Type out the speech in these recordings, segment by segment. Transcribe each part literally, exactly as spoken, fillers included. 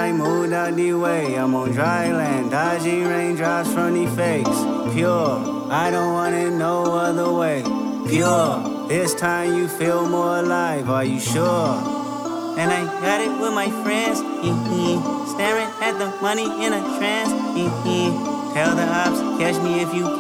I moved out the way. I'm on dry land, dodging raindrops from the fakes. Pure, I don't want it no other way. Pure, this time you feel more alive, are you sure? And I got it with my friends, staring at the money in a trance. Tell the ops, catch me if you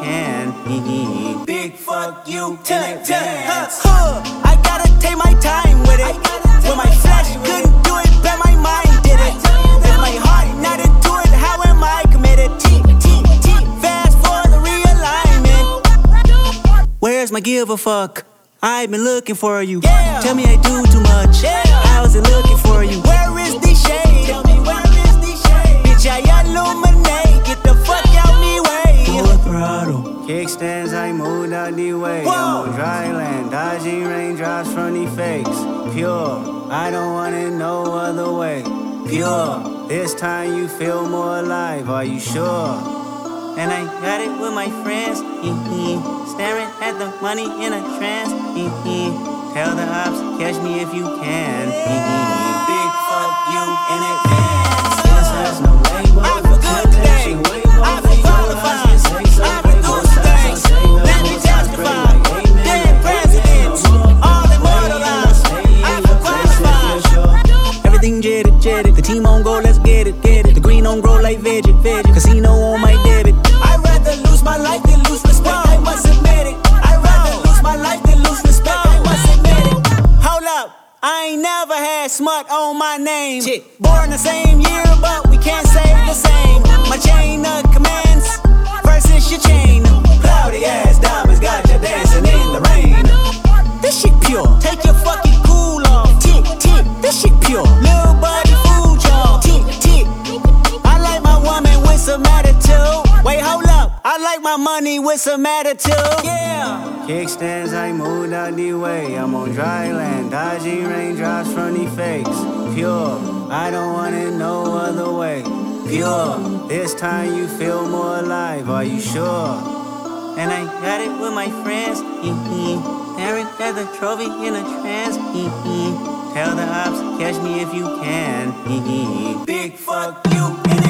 can. Big fuck you in advance. I gotta take my time with it. When my flesh couldn't do it, but my mind did it. If my heart not into it, how am I committed? T, T, T, fast for the realignment. Where's my give a fuck? I've been looking for you. Yeah. Tell me I do too much. Yeah. How's it looking for you? Where is the shade? Tell me where is the shade? Bitch, I illuminate. Get the fuck out me way. Full throttle. Kickstands, I moved out the way. Whoa. I'm on dry land, dodging raindrops from the fakes. Pure, I don't want it no other way. Pure, this time you feel more alive, are you sure? And I got it with my friends, staring at the money in a trance. Tell the ops, catch me if you can. Big fuck you in advance. This has no label. I feel good today. I feel qualified. I feel doing some things. Let me testify. Dead presidents, all immortalized. I feel qualified. Everything jetted, jetted. The team on go, let's get it, get it. The green on grow like veggie, veggie. Casino on my debit. I'd rather lose my life than lose respect, I must admit it. I'd rather lose my life than lose respect, I must admit it. Hold up, I ain't never had smut on my name. Shit. Born the same year, but we can't say the same. My chain of commands versus your chain. Cloudy ass diamonds got you dancing in the rain. This shit pure, take your fucking cool off. Tick, tick, this shit pure. Little buddy food, y'all. Tick, tick. I like my woman with some attitude. Wait, hold up, I like my money with some attitude. Yeah. Kickstands, I moved out the way. I'm on dry land, dodging raindrops from the fakes. Pure, I don't want it no other way. Pure, this time you feel more alive, are you sure? And I got it with my friends, staring at the trophy in a trance. Tell the ops, catch me if you can. Big fuck you in